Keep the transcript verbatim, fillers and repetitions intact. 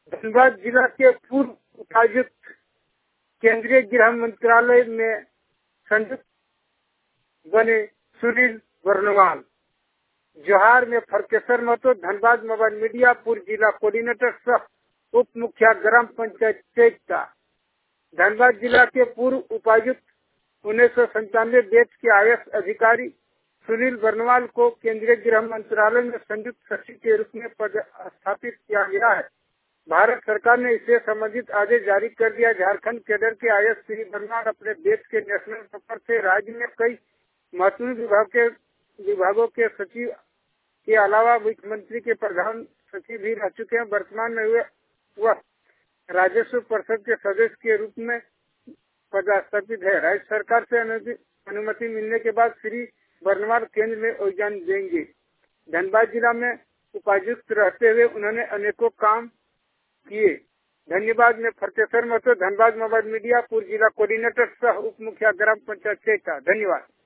धनबाद जिला के पूर्व उपायुक्त केंद्रीय गृह मंत्रालय में संयुक्त बने सुनील बर्नवाल। जोहार में फरकेश्वर महतो धनबाद मोबाइल मीडिया पूर्व जिला कोऑर्डिनेटर सह उप मुखिया ग्राम पंचायत चेकता। धनबाद जिला के पूर्व उपायुक्त उन्नीस सौ संतानवे बैच के आई ए एस अधिकारी सुनील बर्नवाल को केंद्रीय गृह मंत्रालय में संयुक्त सचिव के रूप में पदस्थापित किया गया है। भारत सरकार ने इससे संबंधित आदेश जारी कर दिया। झारखंड कैडर के I A S Shri Barnwal अपने देश के नेशनल सफर से राज्य में कई महत्वपूर्ण विभाग के विभागों के सचिव के अलावा मुख्यमंत्री के प्रधान सचिव भी रह चुके हैं। वर्तमान में हुए वह राजस्व परिषद के सदस्य के रूप में पदस्थापित है। राज्य सरकार से अनुमति मिलने के बाद श्री बर्नवाल केंद्र में योगदान देंगे। धनबाद जिला में उपायुक्त रहते हुए उन्होंने अनेकों काम किए। धन्यवाद में फरकेश्वर महतो धनबाद मोबाइल मीडिया पूर्व जिला कोऑर्डिनेटर सह उप मुखिया ग्राम पंचायत चेका। धन्यवाद।